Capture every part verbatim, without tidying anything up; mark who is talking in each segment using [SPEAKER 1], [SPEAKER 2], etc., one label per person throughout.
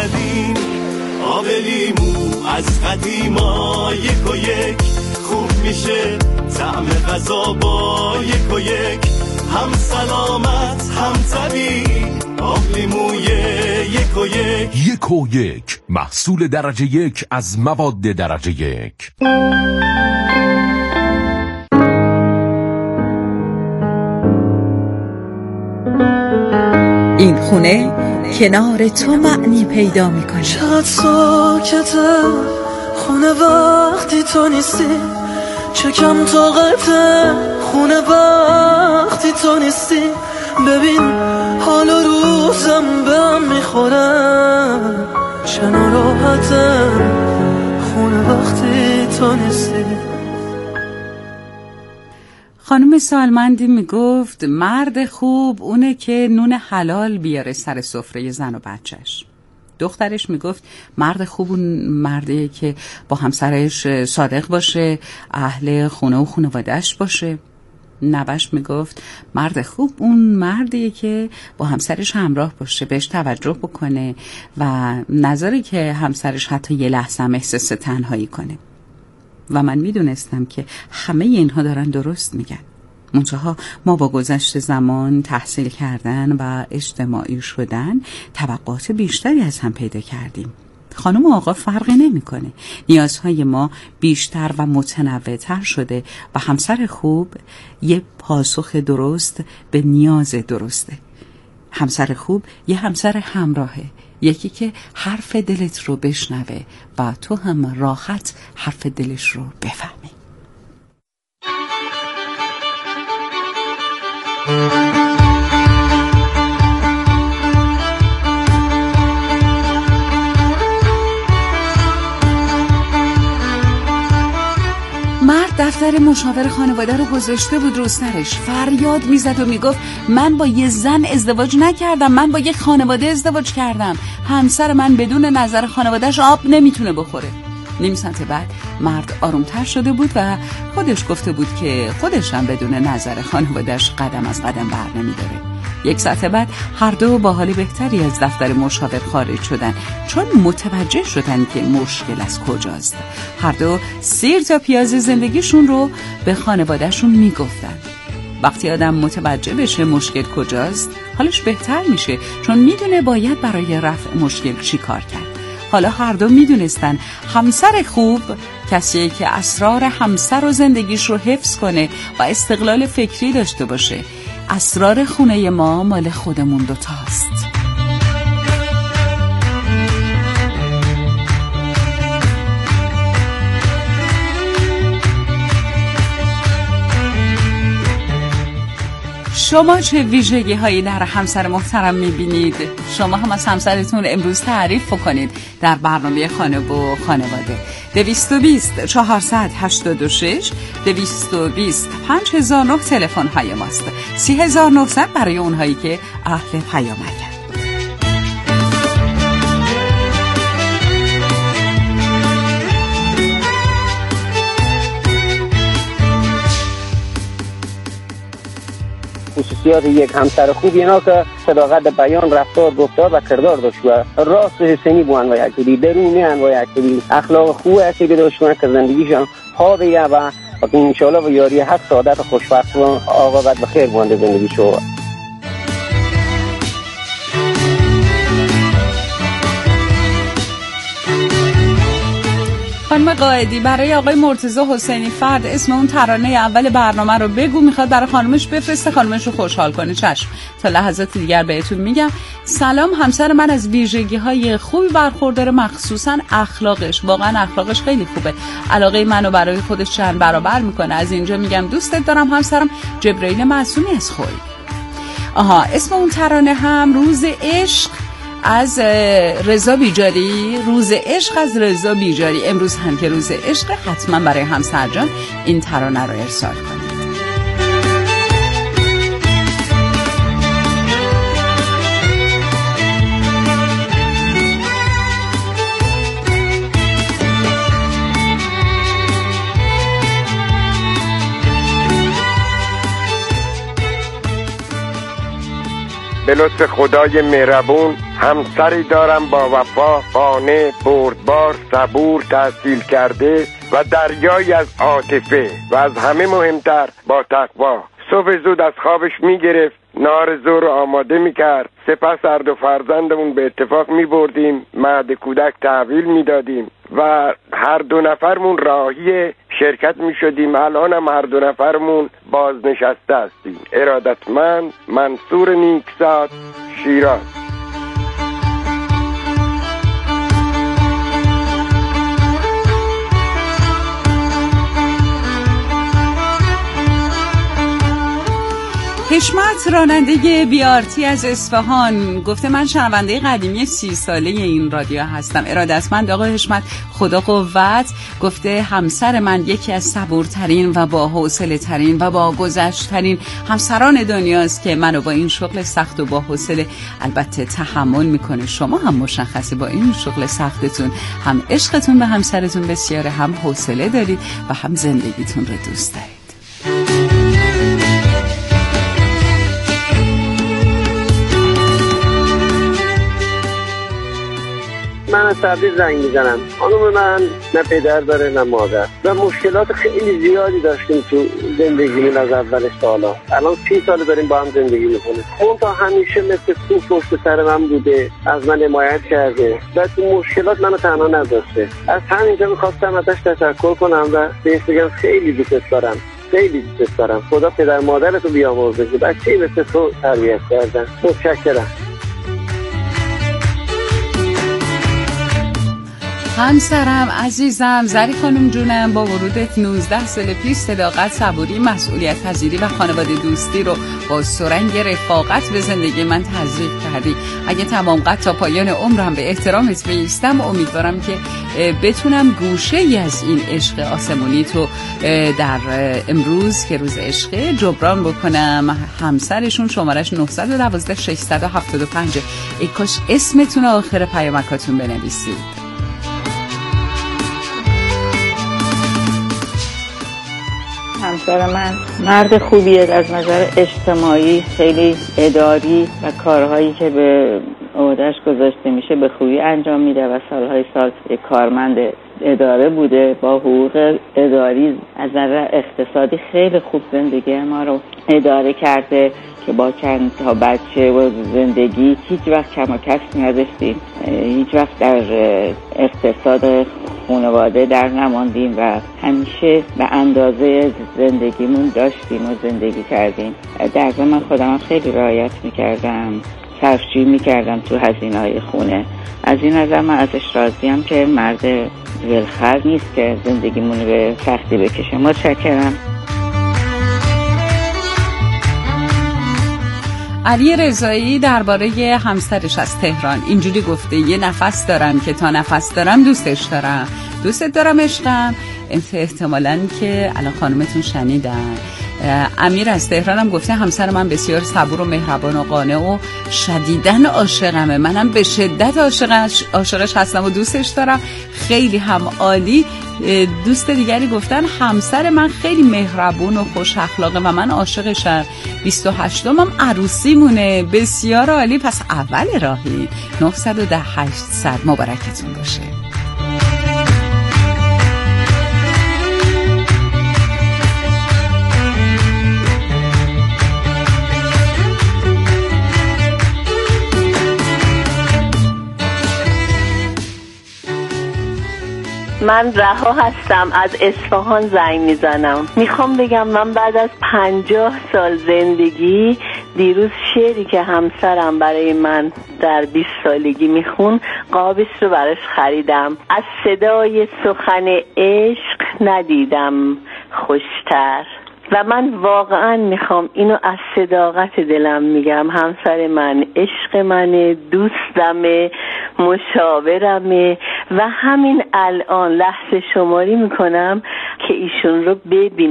[SPEAKER 1] زدیم، آب لیمو از قدیما یک و یک خوب میشه، طعم غذا با یک و یک هم سلامت هم طبیعی، آب لیموی یک و یک.
[SPEAKER 2] یک و یک محصول درجه یک از مواد درجه یک.
[SPEAKER 3] این خونه کنار تو معنی پیدا میکنه.
[SPEAKER 4] چقدر ساکته خونه وقتی تو نیستی، چه کم طاقته خونه وقتی تو نیستی. ببین حال و روزم به هم میخوره، چه ناراحته خونه وقتی تو نیستی.
[SPEAKER 5] خانم سالمندی میگفت مرد خوب اونه که نون حلال بیاره سر سفره زن و بچهش. دخترش میگفت مرد خوب اون مردیه که با همسرش صادق باشه، اهل خونه و خانواده‌اش باشه. نوش میگفت مرد خوب اون مردیه که با همسرش همراه باشه، بهش توجه بکنه و نذاره که همسرش حتی یه لحظه هم احساس تنهایی کنه. و من میدونستم که همه اینها دارن درست میگن. منتها ما با گذشت زمان، تحصیل کردن و اجتماعی شدن طبقات بیشتری از هم پیدا کردیم. خانم و آقا فرقی نمیکنه. نیازهای ما بیشتر و متنوع‌تر شده و همسر خوب یه پاسخ درست به نیاز درسته. همسر خوب یه همسر همراهه، یکی که حرف دلت رو بشنوه و تو هم راحت حرف دلش رو بفهمی. مرد دفتر مشاور خانواده رو گذاشته بود رو سرش، فریاد میزد و میگفت من با یه زن ازدواج نکردم، من با یه خانواده ازدواج کردم. همسر من بدون نظر خانوادهش آب نمیتونه بخوره. نیم ساعت بعد مرد آرومتر شده بود و خودش گفته بود که خودش هم بدون نظر خانوادهش قدم از قدم بر نمیداره. یک ساعت بعد هر دو با حال بهتری از دفتر مشاور خارج شدن، چون متوجه شدن که مشکل از کجاست. هر دو سیر تا پیاز زندگیشون رو به خانوادهشون میگفتن. وقتی آدم متوجه بشه مشکل کجاست، حالش بهتر میشه، چون میدونه باید برای رفع مشکل چی کار کرد. حالا هر دو میدونستن همسر خوب کسیه که اسرار همسر و زندگیش رو حفظ کنه و استقلال فکری داشته باشه. اسرار خونه ما مال خودمون دوتاست. شما چه ویژگی هایی در همسر محترم میبینید؟ شما هم از همسرتون امروز تعریف کنید در برنامه خانه و خانواده. دویست و بیست چهارصد هشتاد و شش دویست و بیست پنج هزار و نه تلفن های ماست. سی هزار و نهصد برای اونهایی که اهل پیامکن.
[SPEAKER 6] خصوصیات یک همسر خوب اینا که صداقت بیان، رفتار، گفتار و کردار داشت و راست حسینی بوان و یکیدی درونی ان و یکیدی اخلاق خوب یکیدی داشت که زندگیشان ها بیه و انشالله و یاری حق سعادت و خوشبخت و عاقبت به خیر بونده زندگیشو.
[SPEAKER 5] خانم قائدی، برای آقای مرتضی حسینی فرد اسم اون ترانه اول برنامه رو بگو، میخواد برای خانمش بفرسته، خانمش رو خوشحال کنه. چشم، تا لحظات دیگر بهتون میگم. سلام، همسر من از ویژگی های خوبی برخورداره، مخصوصا اخلاقش. واقعا اخلاقش خیلی خوبه، علاقه منو برای خودش چند برابر میکنه. از اینجا میگم دوستت دارم همسرم، جبرائیل معصومی از خوی. آها، اسم اون ترانه هم روز عشق از رضا بیجاری، روز عشق از رضا بیجاری. امروز هم که روز عشق، حتما برای همسر جان این ترانه رو ارسال کنید.
[SPEAKER 7] به لطف خدای مهربون همسری دارم با وفا، خانه، بردبار، صبور، تحصیل کرده و دریایی از عاطفه و از همه مهمتر با تقوا. صبح زود از خوابش میگرفت، نهار ظهر رو آماده میکرد، سپس هر دو فرزندمون به اتفاق میبردیم مهد کودک تحویل میدادیم و هر دو نفرمون راهی شرکت میشدیم. الان هم هر دو نفرمون بازنشسته هستیم. ارادتمند، منصور نیکزاد، شیراز.
[SPEAKER 5] حشمت راننده بیارتی از اصفهان گفته من شنونده قدیمی سی ساله این رادیو هستم. ارادتمند آقای حشمت، خدا قوت. گفته همسر من یکی از صبورترین و با حوصله ترین و با گذشت ترین همسران دنیاست که منو با این شغل سخت و با حوصله البته تحمل میکنه. شما هم مشخصه با این شغل سختتون هم عشقتون به همسرتون بسیاره، هم حوصله دارید و هم زندگیتون رو دوست دارید.
[SPEAKER 6] من از تبریز زنگ میزنم. خانم من نه پدر داره نه مادر و مشکلات خیلی زیادی داشتیم تو زندگیمون از اول سالا. الان سی سال داریم با هم زندگی میکنیم. اون تا همیشه مثل تو پشت سر من بوده، از من حمایت کرده و تو مشکلات منو تنها نذاشته. از همینجا میخواستم ازش تشکر کنم و بهش بگم خیلی دوست دارم، خیلی دوست دارم. خدا پدر مادرتو بیامرزه که بچه‌ای مثل تو تربیت کردن. متشکرم.
[SPEAKER 5] همسرم عزیزم، زری خانم جونم، با ورودت نوزده سال پیش صداقت، صبوری، مسئولیت پذیری و خانواده دوستی رو با سرنگ رفاقت به زندگی من تزریق کردی. اگه تمام قد تا پایان عمرم به احترامت بیستم، امیدوارم که بتونم گوشه ای از این عشق آسمونی تو در امروز که روز عشقه جبران بکنم. همسرشون شمارش نه یک دو شش هفت پنج. ای کاش اسمتون آخر پیامکاتون بنویسید.
[SPEAKER 8] همسر من مرد خوبیه، از نظر اجتماعی خیلی اداری و کارهایی که به عهده‌اش گذاشته میشه به خوبی انجام میده و سالهای سال یک کارمند اداره بوده با حقوق اداری. از نظر اقتصادی خیلی خوب زندگی ما رو اداره کرده که با چند تا بچه و زندگی هیچ وقت کم و کسری نداشتیم، هیچ وقت در اقتصاد خانواده در نماندیم و همیشه به اندازه زندگیمون داشتیم و زندگی کردیم. در ضمن خودم خیلی رعایت میکردم، صرفه‌جویی میکردم تو هزینه‌های خونه. از این نظر من ازش راضیم که مرد ولخر نیست که زندگیمون به سختی بکشه. متشکرم.
[SPEAKER 5] علی رضایی درباره همسرش از تهران اینجوری گفته: یه نفس دارم که تا نفس دارم دوستش دارم، دوستت دارم عشقم. احتمالاً که الان خانومتون شنیدن. امیر از تهران هم گفته همسر من بسیار صبور و مهربان و قانع و شدیداً عاشقمه، منم به شدت عاشقش عاشقش هستم و دوستش دارم، خیلی هم عالی. دوست دیگری گفتن همسر من خیلی مهربون و خوش اخلاقه و من عاشقشم، بیست و هشتم هم عروسی مونه، بسیار عالی. پس اول راهی. نه یک صفر هشتصد مبارکتون باشه.
[SPEAKER 9] من رها هستم، از اصفهان زنگ میزنم. میخوام بگم من بعد از پنجاه سال زندگی دیروز شعری که همسرم برای من در بیست سالگی میخون قابش رو براش خریدم. از صدای سخن عشق ندیدم خوشتر. و من واقعا میخوام اینو از صداقت دلم میگم. همسر من عشق منه، دوستمه، مشاورمه و همین الان لحظه شماری میکنم که ایشون رو ببینم.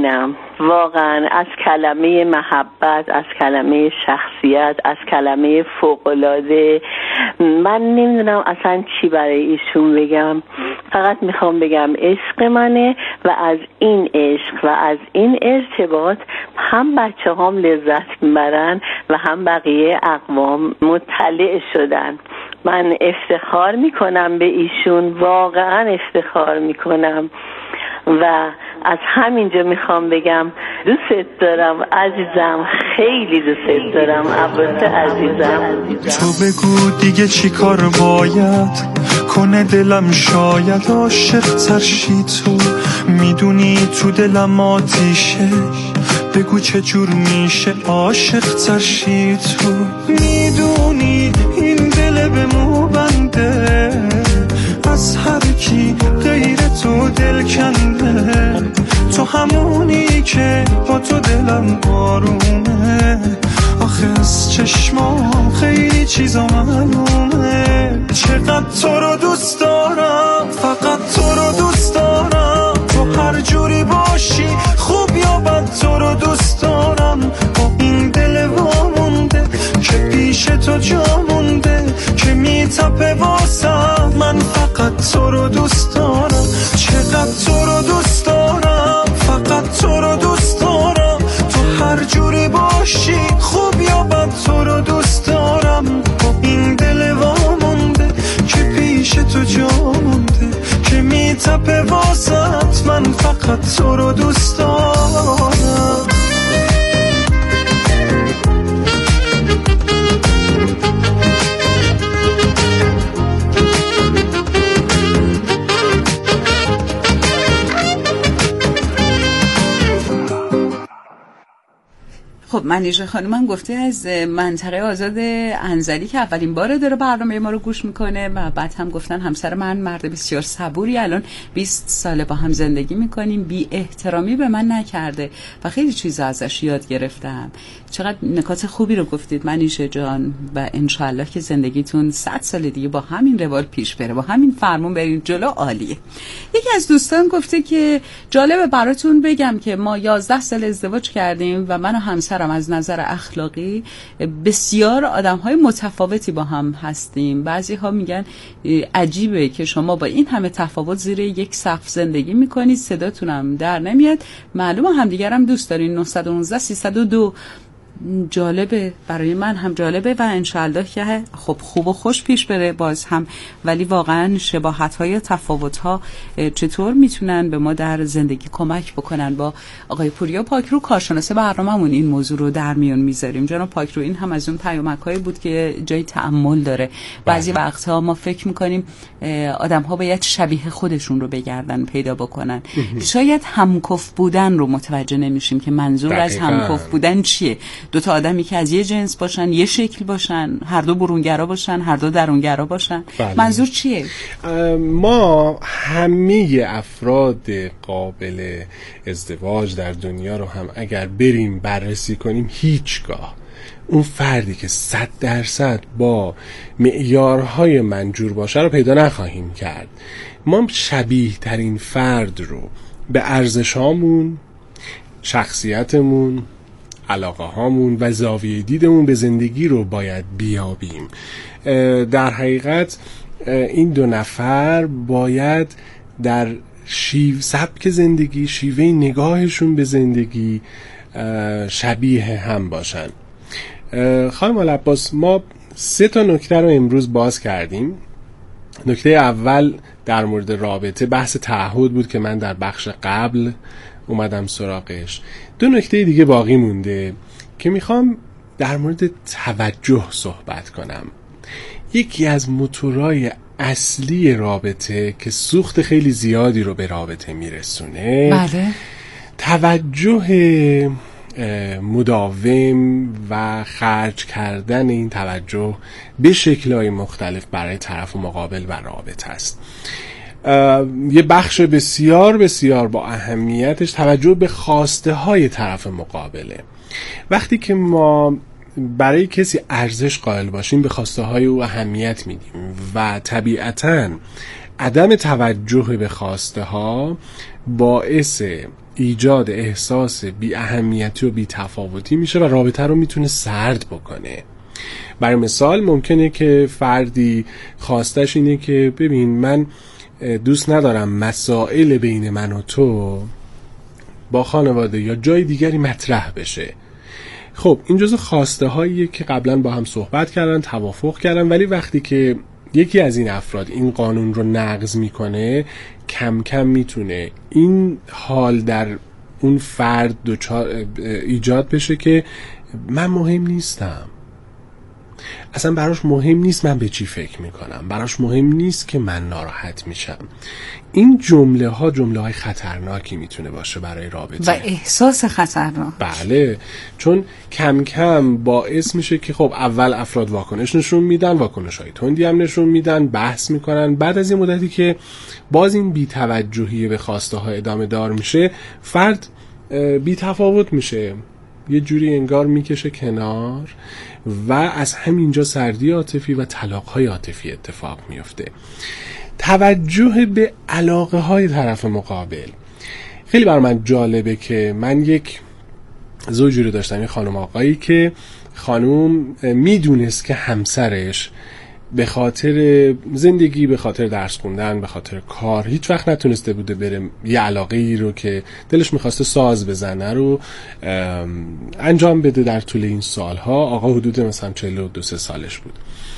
[SPEAKER 9] واقعا از کلمه محبت، از کلمه شخصیت، از کلمه فوق‌العاده، من نمیدونم اصلا چی برای ایشون بگم. فقط میخوام بگم عشق منه و از این عشق و از این ارتباط هم بچه هم لذت میبرن و هم بقیه اقوام مطلع شدن. من افتخار میکنم به ایشون، واقعا افتخار میکنم و از همینجا میخوام بگم دوست دارم عزیزم، خیلی دوست دارم عباس عزیزم.
[SPEAKER 10] تو بگو دیگه چی کار باید کنه دلم، شاید عاشق ترشی. تو میدونی تو دلم آتیشه، بگو چه جور میشه عاشق ترشی. تو میدونی این دل به مو بنده، از هر کی غیر تو دل کنده. تو همونی که با تو دلم آرومه، آخه از چشمام خیلی چیزا معلومه. چقدر تو رو دوست دارم، فقط تو رو دوست دارم. تو هر جوری باشی خوب یا بد، تو رو دوست دارم. با این دل وامونده که پیش تو جا مونده، که میتپه واسم. من فقط تو رو دوست دارم، چقدر تو رو دوست دارم، فقط تو رو دوست دارم. تو هر جوری باشی خوب یا بد، تو رو دوست دارم. با این دل وامونده که پیش تو جا مونده، که میتپه واسط. من فقط تو رو دوست دارم.
[SPEAKER 5] خب منیژه خانمم گفته از منطقه آزاد انزلی که اولین باره داره برنامه ما رو گوش میکنه و بعد هم گفتن همسر من مرد بسیار صبوری، الان بیست ساله با هم زندگی میکنیم، بی احترامی به من نکرده و خیلی چیزا ازش یاد گرفتم. چقدر نکات خوبی رو گفتید منیژه جان و انشالله که زندگیتون صد سال دیگه با همین روال پیش بره، با همین فرمون برین جلو. عالیه. یکی از دوستان گفته که جالبه براتون بگم که ما یازده سال ازدواج کردیم و من و همسر از نظر اخلاقی بسیار آدم‌های متفاوتی با هم هستیم. بعضی ها میگن عجیبه که شما با این همه تفاوت زیر یک سقف زندگی میکنید، صداتونم در نمیاد، معلومه همدیگر هم دوست دارین. نه یک یک سه صفر دو جالبه، برای من هم جالبه و انشالله که خب خوب و خوش پیش بره باز هم. ولی واقعا شباهت‌های تفاوت‌ها چطور میتونن به ما در زندگی کمک بکنن؟ با آقای پوریا پاکرو کارشناس برنامه‌مون این موضوع رو در میون میذاریم. جناب پاکرو، این هم از اون پیامک‌هایی بود که جای تأمل داره. بعضی وقتها ما فکر می‌کنیم آدم‌ها باید شبیه خودشون رو بگردن پیدا بکنن، شاید همکف بودن رو متوجه نمیشیم که منظور از همکف بودن چیه. دو تا آدمی که از یه جنس باشن، یه شکل باشن، هر دو برونگرا باشن، هر دو درونگرا باشن، بله. منظور چیه؟
[SPEAKER 11] ما همه افراد قابل ازدواج در دنیا رو هم اگر بریم بررسی کنیم، هیچگاه اون فردی که صد درصد با معیارهای منجور باشه رو پیدا نخواهیم کرد. ما شبیه ترین فرد رو به ارزشامون، شخصیتمون، علاقه هامون و زاویه دیدمون به زندگی رو باید بیابیم. در حقیقت این دو نفر باید در شیوه سبک زندگی، شیوه نگاهشون به زندگی شبیه هم باشن. خانم العباس، ما سه تا نکته رو امروز باز کردیم. نکته اول در مورد رابطه، بحث تعهد بود که من در بخش قبل اومدم سراغش. دو نکته دیگه باقی مونده که میخوام در مورد توجه صحبت کنم. یکی از موتورهای اصلی رابطه که سوخت خیلی زیادی رو به رابطه میرسونه،
[SPEAKER 5] بله،
[SPEAKER 11] توجه مداوم و خرج کردن این توجه به شکل‌های مختلف برای طرف مقابل و رابطه است. یه بخش بسیار بسیار با اهمیتش توجه به خواسته های طرف مقابله. وقتی که ما برای کسی ارزش قائل باشیم، به خواسته های او اهمیت میدیم و طبیعتاً عدم توجه به خواسته ها باعث ایجاد احساس بی اهمیتی و بی تفاوتی میشه و رابطه رو میتونه سرد بکنه. برای مثال ممکنه که فردی خواستش اینه که ببین من دوست ندارم مسائل بین من و تو با خانواده یا جای دیگری مطرح بشه. خب این جزو خواسته هاییه که قبلا با هم صحبت کردن، توافق کردن، ولی وقتی که یکی از این افراد این قانون رو نقض میکنه، کم کم میتونه این حال در اون فرد دوچار ایجاد بشه که من مهم نیستم، اصلا براش مهم نیست من به چی فکر میکنم، براش مهم نیست که من ناراحت میشم. این جمله ها جمله های خطرناکی میتونه باشه برای رابطه
[SPEAKER 5] و احساس خطرناک.
[SPEAKER 11] بله، چون کم کم باعث میشه که خب اول افراد واکنش نشون میدن، واکنش های تندی هم نشون میدن، بحث میکنن، بعد از این مدتی که باز این بی‌توجهی به خواسته ها ادامه دار میشه، فرد بی‌تفاوت میشه، یه جوری انگار میکشه کنار و از همینجا سردی عاطفی و طلاق‌های عاطفی اتفاق میفته. توجه به علاقه های طرف مقابل. خیلی بر من جالبه که من یک زوجی رو داشتم، یه خانم آقایی که خانم میدونست که همسرش به خاطر زندگی، به خاطر درس خوندن، به خاطر کار هیچ وقت نتونسته بوده بره یه علاقه ای رو که دلش میخواسته ساز بزنه رو انجام بده در طول این سالها. آقا حدود مثلا چهل و دو سه سالش بود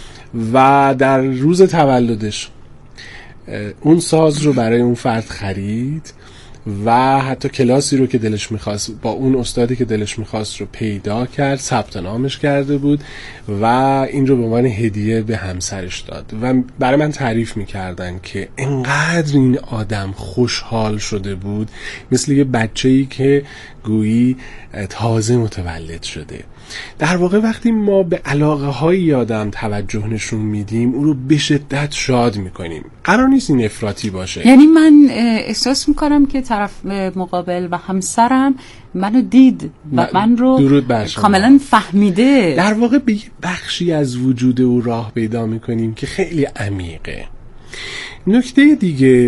[SPEAKER 11] و در روز تولدش اون ساز رو برای اون فرد خرید و حتی کلاسی رو که دلش میخواست با اون استادی که دلش میخواست رو پیدا کرد، ثبت نامش کرده بود و این رو به عنوان هدیه به همسرش داد و برای من تعریف میکردن که انقدر این آدم خوشحال شده بود، مثل یه بچه‌ای که گویی تازه متولد شده. در واقع وقتی ما به علاقه های آدم توجه نشون میدیم، اون رو به شدت شاد میکنیم. قرار نیست این افراطی باشه.
[SPEAKER 5] یعنی من احساس میکنم که طرف مقابل و همسرم منو دید و من رو کاملا فهمیده.
[SPEAKER 11] در واقع به یه بخشی از وجود او راه پیدا میکنیم که خیلی عمیقه. نکته دیگه،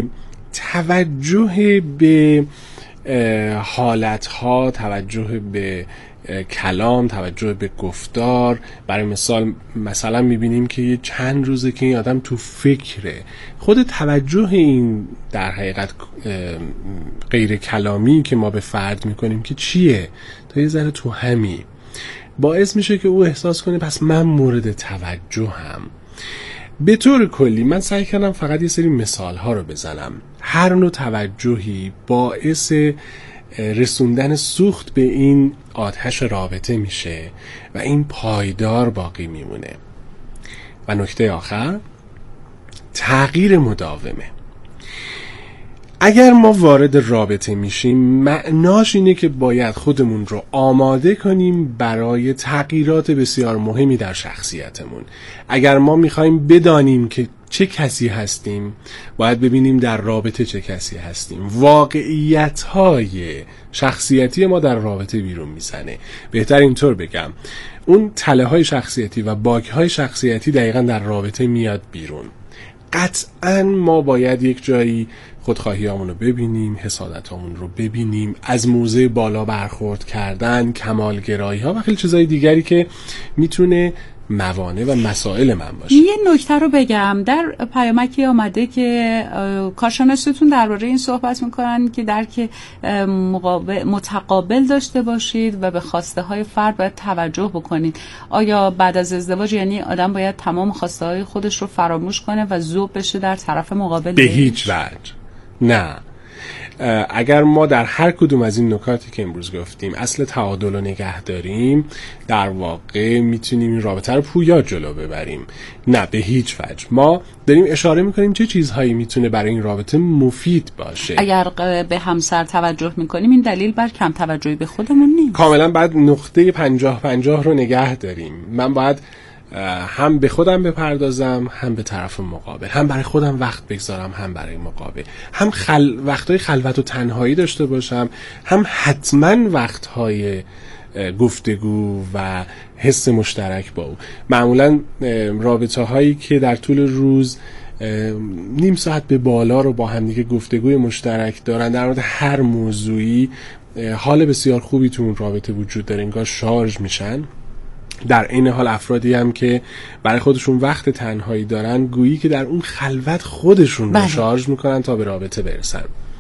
[SPEAKER 11] توجه به حالتها، توجه به کلام، توجه به گفتار. برای مثال مثلا میبینیم که یه چند روزه که این آدم تو فکره. خود توجه این در حقیقت غیر کلامی که ما به فرد میکنیم که چیه، تا یه ذره تو همی باعث میشه که او احساس کنه پس من مورد توجهم. به طور کلی من سعی کردم فقط یه سری مثال ها رو بزنم. هر نوع توجهی باعث رسوندن سوخت به این آتش رابطه میشه و این پایدار باقی میمونه. و نکته آخر، تغییر مداومه. اگر ما وارد رابطه میشیم، معناش اینه که باید خودمون رو آماده کنیم برای تغییرات بسیار مهمی در شخصیتمون. اگر ما میخوایم بدانیم که چه کسی هستیم، باید ببینیم در رابطه چه کسی هستیم. واقعیت‌های شخصیتی ما در رابطه بیرون میزنه. بهتر اینطور بگم، اون تله های شخصیتی و باگ های شخصیتی دقیقاً در رابطه میاد بیرون. قطعاً ما باید یک جایی خودخواهی همون رو ببینیم، حسادت همون رو ببینیم، از موضع بالا برخورد کردن، کمالگرایی ها و خیلی چیزای دیگری که میتونه موانع و مسائل من باشه.
[SPEAKER 5] یه نکته رو بگم، در پیامکی آمده که کارشناسیتون درباره این صحبت میکنن که درک متقابل داشته باشید و به خواسته های فرد باید توجه بکنید. آیا بعد از ازدواج یعنی آدم باید تمام خواسته های خودش رو فراموش کنه و ذوب بشه در طرف مقابل؟
[SPEAKER 11] به هیچ وجه نه. اگر ما در هر کدوم از این نکاتی که امروز گفتیم اصل تعادل رو نگه داریم، در واقع میتونیم این رابطه رو پویا جلو ببریم. نه، به هیچ وجه. ما داریم اشاره میکنیم چه چیزهایی میتونه برای این رابطه مفید باشه.
[SPEAKER 5] اگر به همسر توجه میکنیم، این دلیل بر کم توجهی به خودمون نیست.
[SPEAKER 11] کاملا باید نقطه پنجاه پنجاه رو نگه داریم. من باید هم به خودم بپردازم، هم به طرف مقابل، هم برای خودم وقت بگذارم، هم برای مقابل، هم خل... وقتهای خلوت و تنهایی داشته باشم، هم حتما وقتهای گفتگو و حس مشترک با او. معمولا رابطه هایی که در طول روز نیم ساعت به بالا رو با هم دیگه گفتگوی مشترک دارن در مورد هر موضوعی، حال بسیار خوبی تو اون رابطه وجود داره، انگار شارژ میشن. در این حال افرادی هم که برای خودشون وقت تنهایی دارن گویی که در اون خلوت خودشون رو شارژ میکنن تا به رابطه برسن.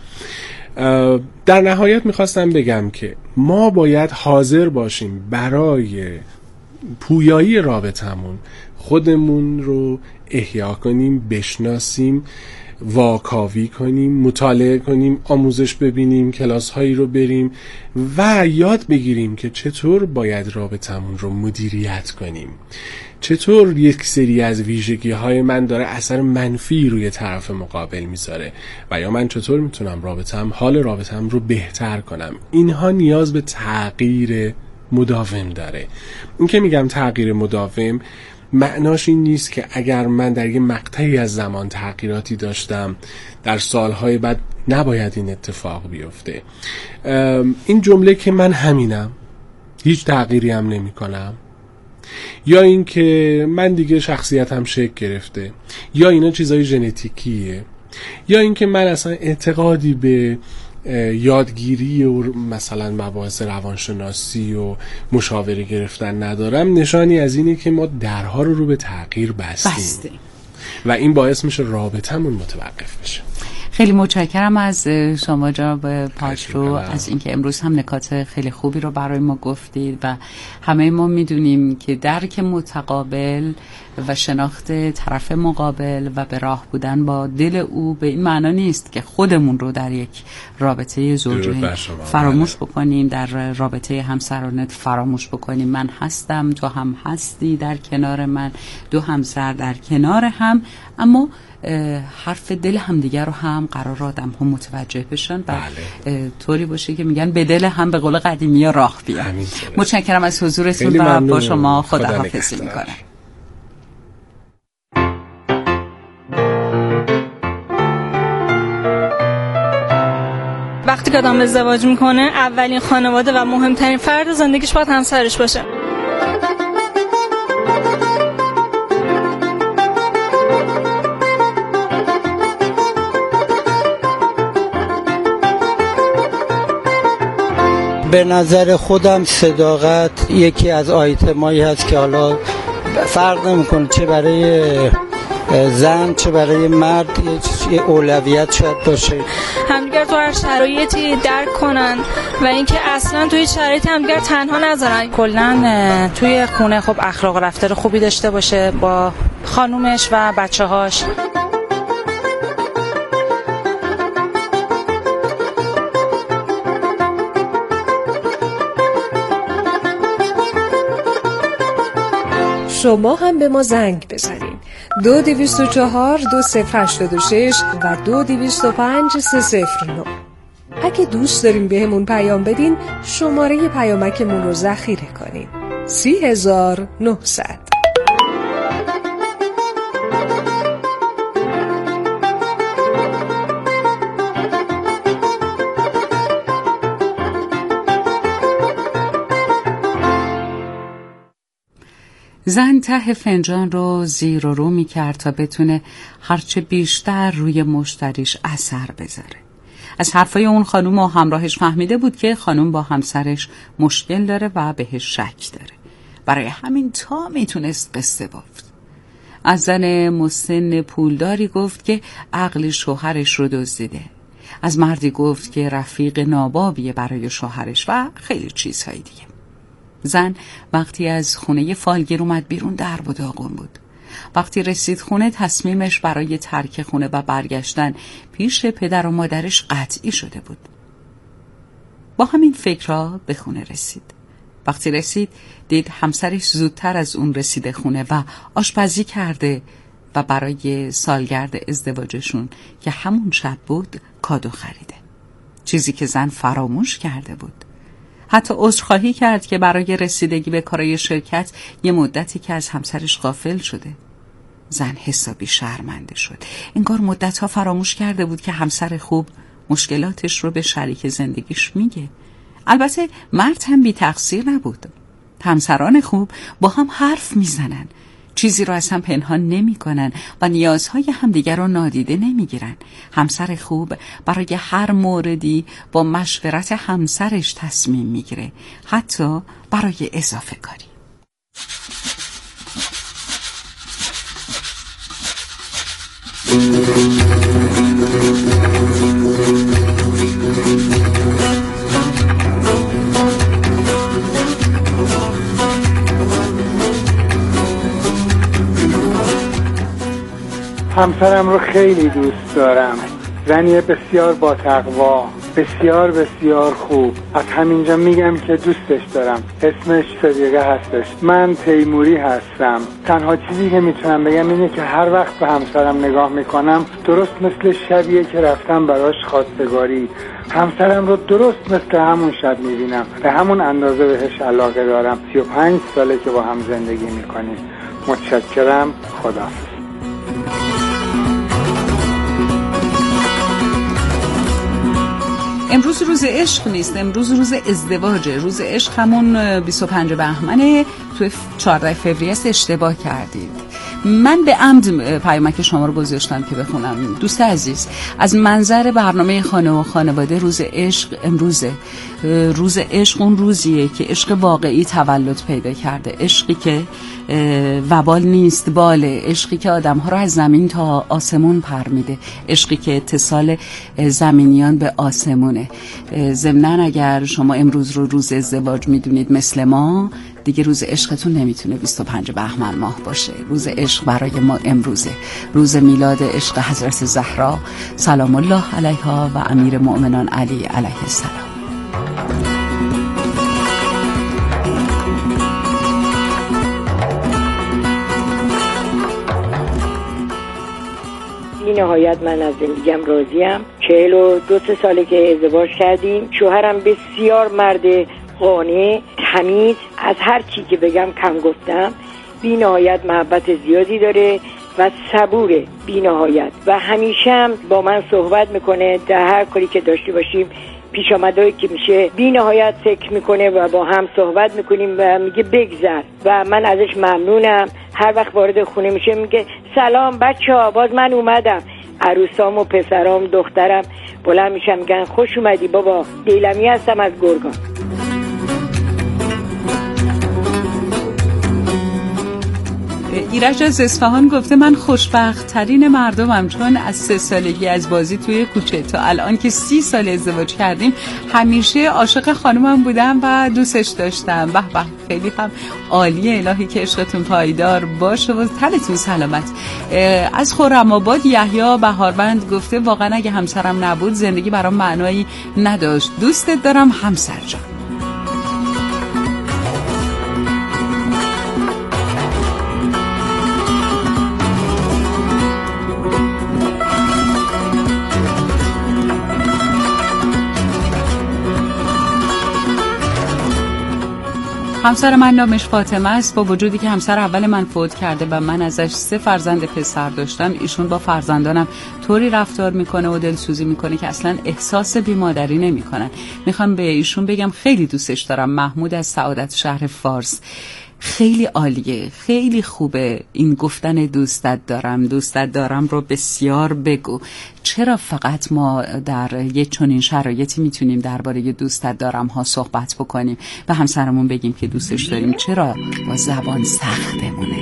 [SPEAKER 11] در نهایت میخواستم بگم که ما باید حاضر باشیم برای پویایی رابطمون خودمون رو احیا کنیم، بشناسیم، واکاوی کنیم، مطالعه کنیم، آموزش ببینیم، کلاس هایی رو بریم و یاد بگیریم که چطور باید رابطمون رو مدیریت کنیم، چطور یک سری از ویژگی های من داره اثر منفی روی طرف مقابل میذاره و یا من چطور میتونم رابطم حال رابطم رو بهتر کنم. اینها نیاز به تغییر مداوم داره. این که میگم تغییر مداوم معناش این نیست که اگر من در یه مقطعی از زمان تغییراتی داشتم در سالهای بعد نباید این اتفاق بیفته. این جمله که من همینم، هیچ تغییری هم نمی کنم، یا این که من دیگه شخصیتم شکل گرفته، یا اینا چیزای ژنتیکیه، یا این که من اصلا اعتقادی به یادگیری و مثلا مباحث روانشناسی و مشاوره گرفتن ندارم، نشانی از اینه که ما درها رو رو به تغییر بستیم, بستیم. و این باعث میشه رابطمون متوقف بشه.
[SPEAKER 5] خیلی متشکرم از شما جناب پاترو از اینکه امروز هم نکات خیلی خوبی رو برای ما گفتید و همه ما میدونیم که درک متقابل و شناخت طرف مقابل و به راه بودن با دل او به این معنا نیست که خودمون رو در یک رابطه زوجی فراموش بکنیم، در رابطه همسرانه فراموش بکنیم. من هستم، تو هم هستی در کنار من، دو همسر در کنار هم، اما حرف دل همدیگر رو هم قرار آدم هم متوجه بشن و بله. طوری باشه که میگن به دل هم به قول قدیمی ها راه بیان. متشکرم از حضورتون و با شما خداحافظی میکنم.
[SPEAKER 12] وقتی که آدم ازدواج میکنه اولین خانواده و مهمترین فرد زندگیش باید همسرش باشه.
[SPEAKER 13] به نظر خودم صداقت یکی از آیتمایی هست که حالا فرق نمیکنه چه برای زن چه برای مرد یه اولویت شاید باشه.
[SPEAKER 12] همدیگر تو هر شرایطی درک کنن و اینکه اصلا توی شرایطی همدیگر تنها نذارن.
[SPEAKER 14] کلا توی خونه خب اخلاق و رفتار خوبی داشته باشه با خانومش و بچه‌هاش.
[SPEAKER 15] شما هم به ما زنگ بزنین دو دویست و چهار دو صفر هشتاد و شش و دو دویست و پنج سه صفر نه. اگه دوست دارین بهمون پیام بدین شماره پیامکمون رو ذخیره کنین سی هزار و نهصد.
[SPEAKER 5] زن ته فنجان رو زیر و رو می کرد تا بتونه هرچه بیشتر روی مشتریش اثر بذاره. از حرفای اون خانوم و همراهش فهمیده بود که خانوم با همسرش مشکل داره و بهش شک داره. برای همین تا میتونست قصه بافت. از زن مسن پولداری گفت که عقل شوهرش رو دزدیده. از مردی گفت که رفیق نابابیه برای شوهرش و خیلی چیزهای دیگه. زن وقتی از خونه فالگیر اومد بیرون درب و داغون بود. وقتی رسید خونه تصمیمش برای ترک خونه و برگشتن پیش پدر و مادرش قطعی شده بود. با همین فکرها به خونه رسید. وقتی رسید دید همسرش زودتر از اون رسیده خونه و آشپزی کرده و برای سالگرد ازدواجشون که همون شب بود کادو خریده. چیزی که زن فراموش کرده بود. حتی عذرخواهی کرد که برای رسیدگی به کارای شرکت یه مدتی که از همسرش غافل شده. زن حسابی شرمنده شد. انگار مدتها فراموش کرده بود که همسر خوب مشکلاتش رو به شریک زندگیش میگه. البته مرد هم بی تقصیر نبود. همسران خوب با هم حرف میزنن. چیزی رو از هم پنهان نمی کنن و نیازهای همدیگر رو نادیده نمی گیرن. همسر خوب برای هر موردی با مشورت همسرش تصمیم می گیره، حتی برای اضافه کاری.
[SPEAKER 16] همسرم رو خیلی دوست دارم. زنی بسیار با تقوا، بسیار بسیار خوب. از همینجا میگم که دوستش دارم. اسمش صدیقه هستش. من تیموری هستم. تنها چیزی که میتونم بگم اینه که هر وقت به همسرم نگاه میکنم درست مثل شبیه که رفتم براش خواستگاری. همسرم رو درست مثل همون شب میبینم. به همون اندازه بهش علاقه دارم. سی و پنج ساله که با هم زندگی میکنیم. متشکرم. خداحافظ.
[SPEAKER 5] امروز روز عشق نیست، امروز روز ازدواجه. روز عشق همون بیست و پنج بهمنه، تو چهارده فوریه است. اشتباه کردید. من به عمد پیامک شما رو گذاشتم که بخونم. دوست عزیز، از منظر برنامه خانه و خانواده روز عشق امروزه. روز عشق اون روزیه که عشق واقعی تولد پیدا کرده، عشقی که وبال نیست باله، عشقی که آدم‌ها رو از زمین تا آسمون پر میده، عشقی که اتصال زمینیان به آسمونه. ضمناً اگر شما امروز رو روز ازدواج میدونید مثل ما، دیگه روز عشقتون نمیتونه بیست و پنج بهمن ماه باشه. روز عشق برای ما امروزه، روز میلاد عشق حضرت زهرا سلام الله علیها و امیر مؤمنان علی علیه السلام.
[SPEAKER 17] بی نهایت من از زندگیم راضیم. چهل و دو سه ساله که ازدواج کردیم. شوهرم بسیار مرد قانع، تمیز، از هر چی که بگم کم گفتم. بی نهایت محبت زیادی داره و صبوره بی نهایت و همیشه هم با من صحبت میکنه. در هر کاری که داشته باشیم، پیش آمدایی که میشه، بی نهایت فکر میکنه و با هم صحبت میکنیم و میگه بگذر و من ازش ممنونم. هر وقت وارد خونه میشه میگه سلام بچه‌ها، باز من اومدم. عروسام و پسرام دخترم بلند میشم میگن خوش اومدی بابا، دیلمی هستم از گرگان.
[SPEAKER 5] ایرج از اصفهان گفته من خوشبخت ترین مردمم، چون از سه سالگی از بازی توی کوچه تا الان که سی سال ازدواج کردیم همیشه عاشق خانومم بودم و دوستش داشتم. به به، خیلی هم عالیه. الهی که عشقتون پایدار باشه و تنتون سلامت. از خرم‌آباد یحیی بهاروند گفته واقعا اگه همسرم نبود زندگی برام معنایی نداشت. دوستت دارم همسر جان. همسر من نامش فاطمه است. با وجودی که همسر اول من فوت کرده و من ازش سه فرزند پسر داشتم، ایشون با فرزندانم طوری رفتار میکنه و دلسوزی میکنه که اصلا احساس بیمادری نمیکنن. میخوام به ایشون بگم خیلی دوستش دارم. محمود از سعادت شهر فارس. خیلی عالیه، خیلی خوبه این گفتن دوستت دارم دوستت دارم رو بسیار بگو. چرا فقط ما در یه چنین شرایطی میتونیم درباره دوستت دارم ها صحبت بکنیم، به همسرمون بگیم که دوستش داریم؟ چرا با زبان سختمونه؟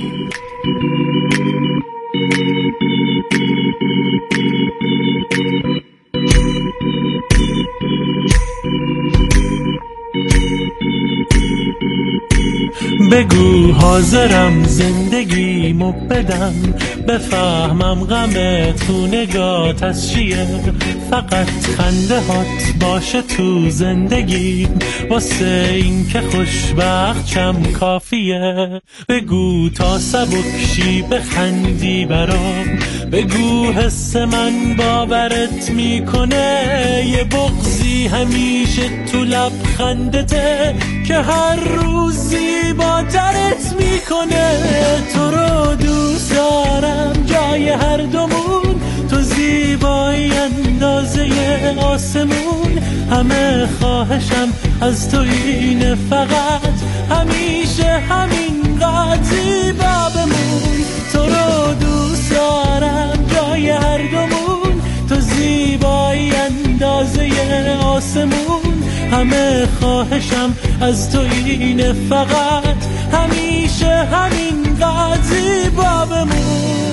[SPEAKER 18] بگو حاضرم زندگیمو بدم، بفهمم غم تو نگات از چیه، فقط خنده هات باشه تو زندگیم، واسه این که خوشبخت چم کافیه. بگو تا سبکشی بخندی برام، بگو حس من باورت میکنه، یه بغضی همیشه تو لبخندته که هر روز زیباترت میکنه. تو رو دوست دارم جای هر دومون، تو زیبایی اندازه آسمون، همه خواهشم از تو اینه، فقط همیشه همین همینقدر زیبا بمون. تو رو دوست دارم جای هر دومون، تو زیبایی اندازه آسمون. همه خواهشم از تو اینه، فقط همیشه همینقدر زیبا بمون.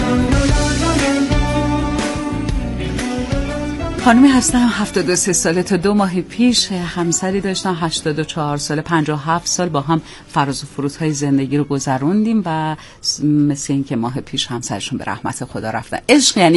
[SPEAKER 5] خانمی هستم، هفتاد و سه ساله. تا دو ماه پیش همسری داشتم هشتاد و چهار ساله، پنجاه و هفت سال با هم فراز و فرودهای زندگی رو گذروندیم و مثل این که ماه پیش همسرشون به رحمت خدا رفتن. عشق یعنی